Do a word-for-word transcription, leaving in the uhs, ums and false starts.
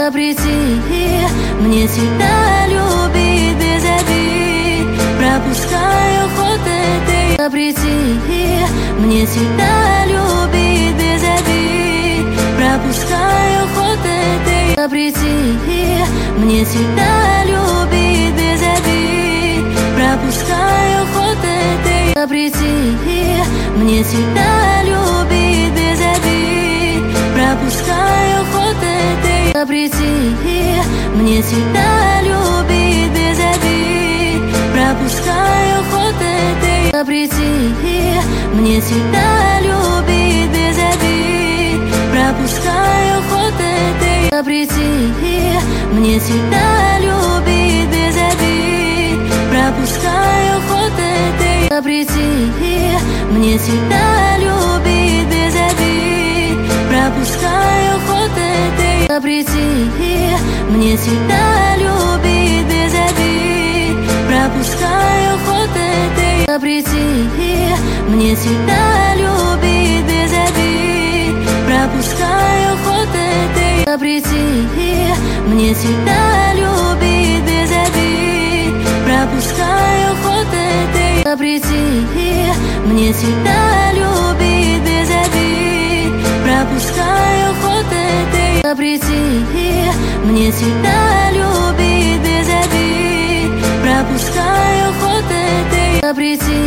Запрети мне тебя любить без обид. Пропускаю ход этой. Запрети мне тебя любить без обид. Пропускаю ход этой. Запрети мне тебя любить без обид. Пропускаю ход этой. Запрети мне тебя любить без обид. Пропускаю ход этой. Запрети мне тебя любить без обид. Пропускаю ход этой. Запрети мне тебя любить без обид. Пропускаю ход этой. Запрети мне тебя любить без обид. Пропускаю ход этой. Запрети мне тебя любить без обид. Пропускаю ход этой. Запрети мне тебя любить без обид. Пропускаю ход этой. Запрети мне тебя любить без обид. Пропускаю ход этой. Запрети мне тебя любить без обид. Пропускаю ход этой. Запрети мне тебя любить без обид. Пропускаю ход этой. Запрети мне тебя любить без обид. Пропускаю ход этой. Запрети